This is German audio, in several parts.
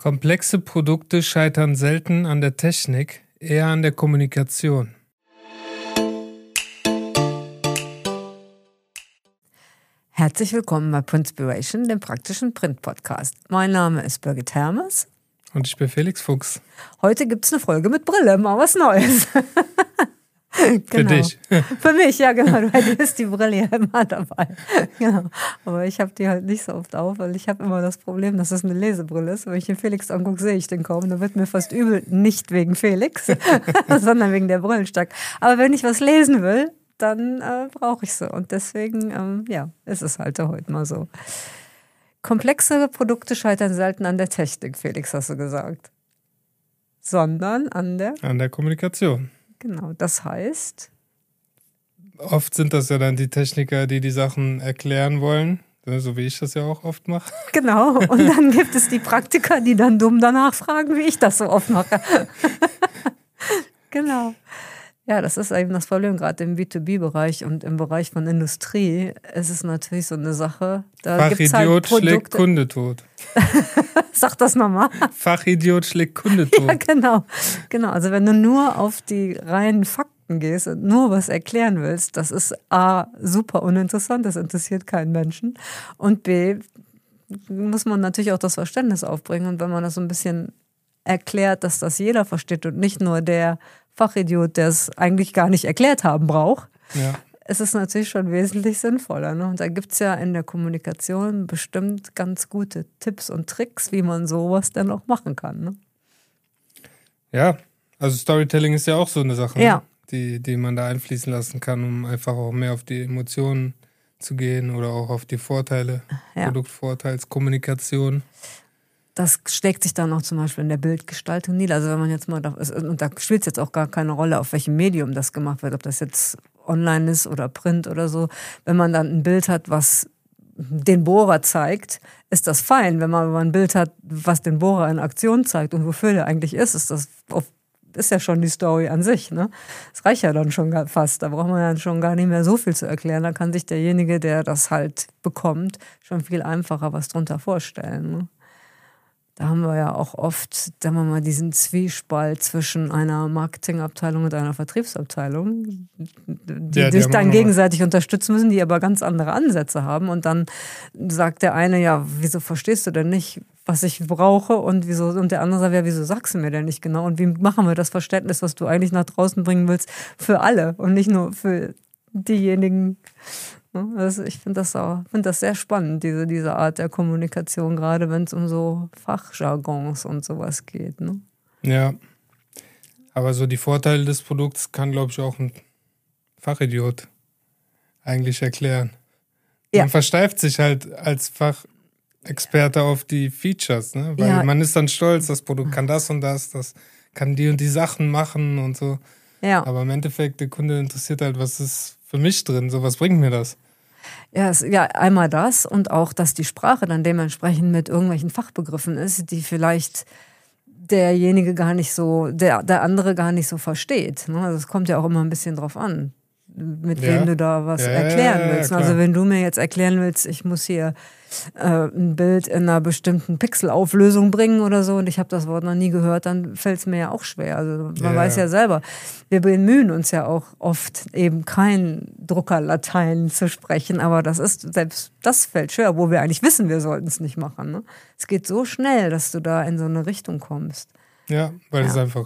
Komplexe Produkte scheitern selten an der Technik, eher an der Kommunikation. Herzlich willkommen bei Printspiration, dem praktischen Print-Podcast. Mein Name ist Birgit Hermes. Und ich bin Felix Fuchs. Heute gibt es eine Folge mit Brille, mal was Neues. Genau. Für dich. Für mich, ja genau. Du hättest die Brille ja immer dabei. Genau. Aber ich habe die halt nicht so oft auf, weil ich habe immer das Problem, dass es eine Lesebrille ist. Wenn ich den Felix angucke, sehe ich den kaum. Da wird mir fast übel, nicht wegen Felix, sondern wegen der Brillenstack. Aber wenn ich was lesen will, dann brauche ich sie. Und deswegen, ist es halt heute mal so. Komplexe Produkte scheitern selten an der Technik, Felix, hast du gesagt. Sondern an der Kommunikation. Genau, das heißt... Oft sind das ja dann die Techniker, die Sachen erklären wollen, so wie ich das ja auch oft mache. Genau, und dann gibt es die Praktiker, die dann dumm danach fragen, wie ich das so oft mache. Genau. Ja, das ist eben das Problem, gerade im B2B-Bereich und im Bereich von Industrie. Es ist natürlich so eine Sache. Da gibt's halt Fachidiot Produkte. schlägt Kunde tot. Sag das nochmal. Fachidiot schlägt Kunde tot. Ja, genau. Also wenn du nur auf die reinen Fakten gehst und nur was erklären willst, das ist A, super uninteressant, das interessiert keinen Menschen. Und B, muss man natürlich auch das Verständnis aufbringen. Und wenn man das so ein bisschen erklärt, dass das jeder versteht und nicht nur der Fachidiot, der es eigentlich gar nicht erklärt haben braucht, es ist natürlich schon wesentlich sinnvoller. Ne? Und da gibt es ja in der Kommunikation bestimmt ganz gute Tipps und Tricks, wie man sowas dann auch machen kann. Ne? Ja, also Storytelling ist ja auch so eine Sache, ja. die man da einfließen lassen kann, um einfach auch mehr auf die Emotionen zu gehen oder auch auf die Vorteile, Produktvorteilskommunikation. Das schlägt sich dann auch zum Beispiel in der Bildgestaltung nieder. Also wenn man jetzt mal, und da spielt es jetzt auch gar keine Rolle, auf welchem Medium das gemacht wird, ob das jetzt online ist oder Print oder so. Wenn man dann ein Bild hat, was den Bohrer zeigt, ist das fein. Wenn man ein Bild hat, was den Bohrer in Aktion zeigt und wofür der eigentlich ist ja schon die Story an sich. Ne? Das reicht ja dann schon fast. Da braucht man ja schon gar nicht mehr so viel zu erklären. Da kann sich derjenige, der das halt bekommt, schon viel einfacher was drunter vorstellen. Ne? Da haben wir ja auch oft, sagen wir mal, diesen Zwiespalt zwischen einer Marketingabteilung und einer Vertriebsabteilung, die sich dann gegenseitig unterstützen müssen, die aber ganz andere Ansätze haben. Und dann sagt der eine, ja, wieso verstehst du denn nicht, was ich brauche? Und der andere sagt, ja, wieso sagst du mir denn nicht genau? Und wie machen wir das Verständnis, was du eigentlich nach draußen bringen willst, für alle und nicht nur für diejenigen? Also ich finde das sehr spannend, diese Art der Kommunikation, gerade wenn es um so Fachjargons und sowas geht. Ne? Ja, aber so die Vorteile des Produkts kann, glaube ich, auch ein Fachidiot eigentlich erklären. Ja. Man versteift sich halt als Fachexperte auf die Features, ne? Weil man ist dann stolz, das Produkt kann das und das kann die und die Sachen machen und so. Ja. Aber im Endeffekt, der Kunde interessiert halt, was ist für mich drin, so was bringt mir das? Ja, einmal das und auch, dass die Sprache dann dementsprechend mit irgendwelchen Fachbegriffen ist, die vielleicht derjenige gar nicht so, der andere gar nicht so versteht. Also es kommt ja auch immer ein bisschen drauf an, mit wem du da was erklären willst. Also wenn du mir jetzt erklären willst, ich muss hier ein Bild in einer bestimmten Pixelauflösung bringen oder so und ich habe das Wort noch nie gehört, dann fällt es mir ja auch schwer. Also man weiß ja selber, wir bemühen uns ja auch oft eben kein Druckerlatein zu sprechen, aber selbst das fällt schwer, wo wir eigentlich wissen, wir sollten es nicht machen. Ne? Es geht so schnell, dass du da in so eine Richtung kommst. Ja, weil es einfach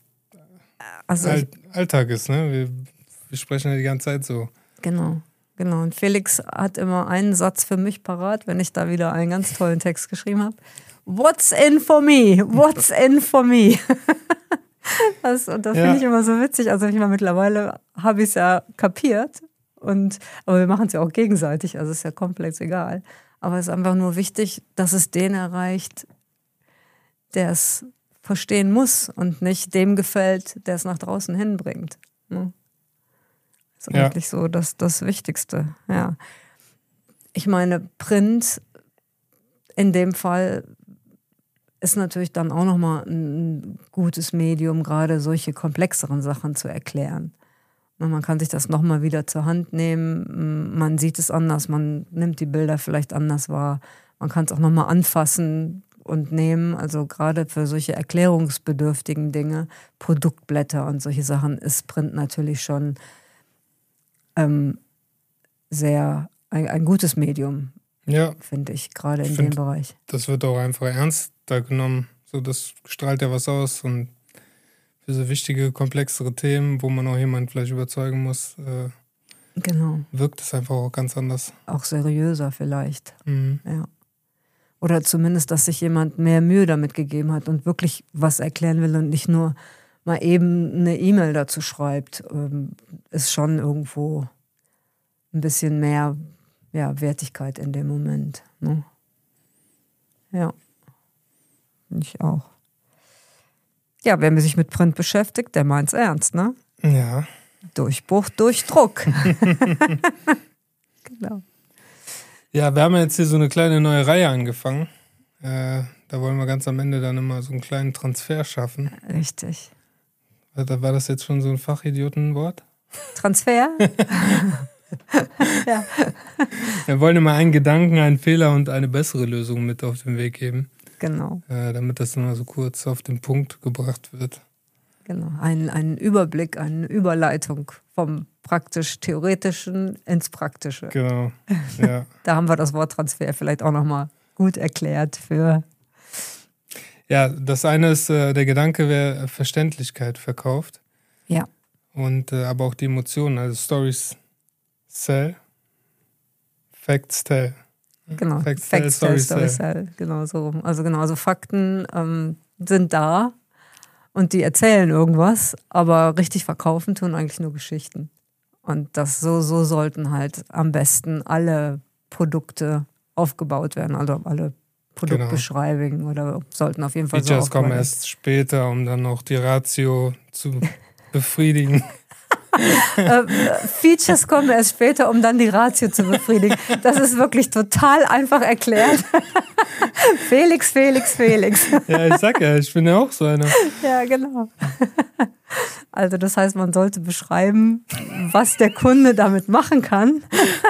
Alltag ist, ne? Wir sprechen ja die ganze Zeit so. Genau. Und Felix hat immer einen Satz für mich parat, wenn ich da wieder einen ganz tollen Text geschrieben habe. What's in for me? What's in for me? Das finde ich immer so witzig. Also mittlerweile habe ich es ja kapiert. Aber wir machen es ja auch gegenseitig. Also ist ja komplex egal. Aber es ist einfach nur wichtig, dass es den erreicht, der es verstehen muss und nicht dem gefällt, der es nach draußen hinbringt. Ne? Das ist eigentlich so das Wichtigste. Ja. Ich meine, Print in dem Fall ist natürlich dann auch nochmal ein gutes Medium, gerade solche komplexeren Sachen zu erklären. Man kann sich das nochmal wieder zur Hand nehmen, man sieht es anders, man nimmt die Bilder vielleicht anders wahr, man kann es auch nochmal anfassen und nehmen. Also gerade für solche erklärungsbedürftigen Dinge, Produktblätter und solche Sachen, ist Print natürlich schon sehr ein gutes Medium, finde ich, gerade in dem Bereich. Das wird auch einfach ernster genommen. So, das strahlt ja was aus und für so wichtige, komplexere Themen, wo man auch jemanden vielleicht überzeugen muss, wirkt es einfach auch ganz anders. Auch seriöser vielleicht. Mhm. Ja. Oder zumindest, dass sich jemand mehr Mühe damit gegeben hat und wirklich was erklären will und nicht nur mal eben eine E-Mail dazu schreibt, ist schon irgendwo ein bisschen mehr Wertigkeit in dem Moment. Ne? Ja, ich auch. Ja, wer sich mit Print beschäftigt, der meint's ernst, ne? Ja. Durchbruch durch Druck. Genau. Ja, wir haben jetzt hier so eine kleine neue Reihe angefangen. Da wollen wir ganz am Ende dann immer so einen kleinen Transfer schaffen. Richtig. War das jetzt schon so ein Fachidiotenwort? Transfer? Ja. Wir wollen immer einen Gedanken, einen Fehler und eine bessere Lösung mit auf den Weg geben. Genau. Damit das immer so kurz auf den Punkt gebracht wird. Genau. Ein Überblick, eine Überleitung vom praktisch-theoretischen ins Praktische. Genau. Ja. Da haben wir das Wort Transfer vielleicht auch nochmal gut erklärt für. Ja, das eine ist, der Gedanke wäre Verständlichkeit verkauft. Ja. Und aber auch die Emotionen, also Stories sell, Facts tell. Genau, Facts tell, Stories sell. Genau so rum. Also Fakten sind da und die erzählen irgendwas, aber richtig verkaufen tun eigentlich nur Geschichten. Und das so sollten halt am besten alle Produkte aufgebaut werden, also alle Produktbeschreibungen oder sollten auf jeden Fall Features so aufgebaut kommen erst später, um dann noch die Ratio zu befriedigen. Features kommen erst später, um dann die Ratio zu befriedigen. Das ist wirklich total einfach erklärt. Felix. Ja, ich sag ja, ich bin ja auch so einer. Ja, genau. Also das heißt, man sollte beschreiben, was der Kunde damit machen kann,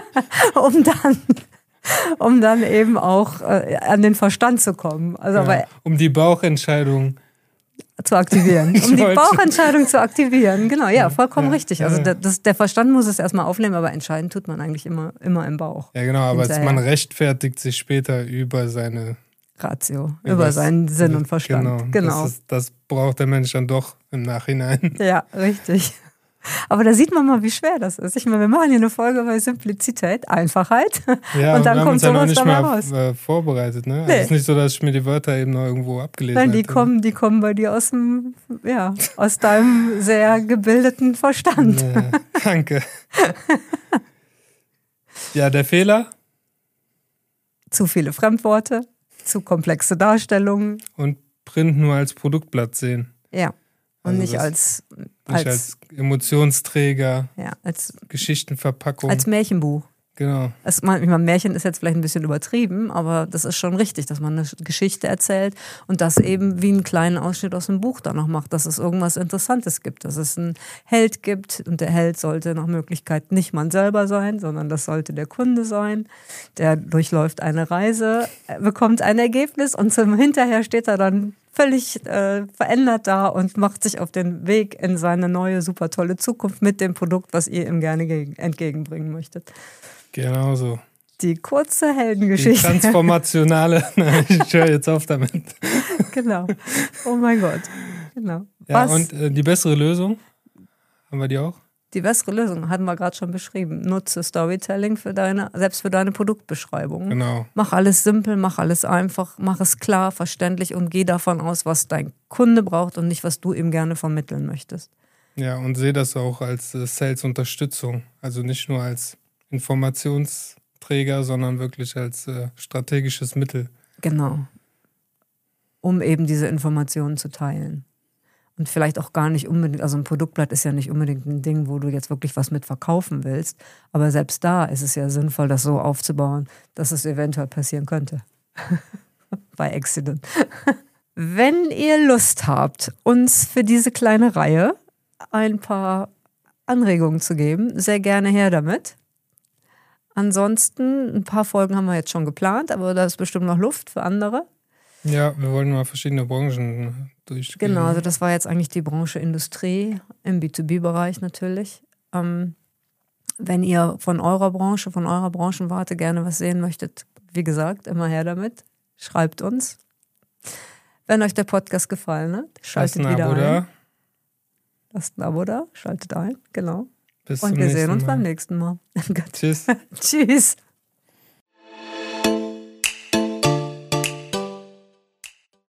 um dann eben auch an den Verstand zu kommen. Also, ja, um die Bauchentscheidung zu aktivieren. Um die Bauchentscheidung zu aktivieren. Genau, ja, vollkommen richtig. Also der Verstand muss es erstmal aufnehmen, aber entscheiden tut man eigentlich immer im Bauch. Ja, genau, aber man rechtfertigt sich später über seine Ratio, über seinen Sinn und Verstand. Genau. Das braucht der Mensch dann doch im Nachhinein. Ja, richtig. Aber da sieht man mal, wie schwer das ist. Ich meine, wir machen hier eine Folge bei Simplizität, Einfachheit. Ja, und dann kommt sowas dabei raus. Wir haben uns ja noch nicht mal vorbereitet, ne? Nee. Also es ist nicht so, dass ich mir die Wörter eben noch irgendwo abgelesen habe. Nein, die kommen bei dir aus deinem sehr gebildeten Verstand. Nee, danke. Ja, der Fehler? Zu viele Fremdworte, zu komplexe Darstellungen. Und Print nur als Produktblatt sehen. Ja. Und also nicht als Emotionsträger, ja, als Geschichtenverpackung. Als Märchenbuch. Genau. Ich meine, Märchen ist jetzt vielleicht ein bisschen übertrieben, aber das ist schon richtig, dass man eine Geschichte erzählt und das eben wie einen kleinen Ausschnitt aus dem Buch dann noch macht, dass es irgendwas Interessantes gibt, dass es einen Held gibt und der Held sollte nach Möglichkeit nicht man selber sein, sondern das sollte der Kunde sein. Der durchläuft eine Reise, bekommt ein Ergebnis und hinterher steht er dann völlig verändert da und macht sich auf den Weg in seine neue, super tolle Zukunft mit dem Produkt, was ihr ihm gerne entgegenbringen möchtet. Genau so. Die kurze Heldengeschichte. Die transformationale, nein, ich höre jetzt auf damit. Genau. Oh mein Gott. Genau. Ja, und die bessere Lösung, haben wir die auch? Die bessere Lösung hatten wir gerade schon beschrieben. Nutze Storytelling selbst für deine Produktbeschreibung. Genau. Mach alles simpel, mach alles einfach, mach es klar, verständlich und geh davon aus, was dein Kunde braucht und nicht, was du ihm gerne vermitteln möchtest. Ja, und sehe das auch als Sales-Unterstützung. Also nicht nur als Informationsträger, sondern wirklich als strategisches Mittel. Genau. Um eben diese Informationen zu teilen. Und vielleicht auch gar nicht unbedingt, also ein Produktblatt ist ja nicht unbedingt ein Ding, wo du jetzt wirklich was mit verkaufen willst. Aber selbst da ist es ja sinnvoll, das so aufzubauen, dass es eventuell passieren könnte. Bei Accident. Wenn ihr Lust habt, uns für diese kleine Reihe ein paar Anregungen zu geben, sehr gerne her damit. Ansonsten, ein paar Folgen haben wir jetzt schon geplant, aber da ist bestimmt noch Luft für andere. Ja, wir wollen mal verschiedene Branchen durchgehen. Genau, also das war jetzt eigentlich die Branche Industrie, im B2B-Bereich natürlich. Wenn ihr von eurer Branchenwarte gerne was sehen möchtet, wie gesagt, immer her damit. Schreibt uns. Wenn euch der Podcast gefallen hat, schaltet wieder ein. Lasst ein Abo da, schaltet ein, genau. Bis Und zum wir nächsten sehen uns Mal. beim nächsten Mal. Tschüss. Tschüss.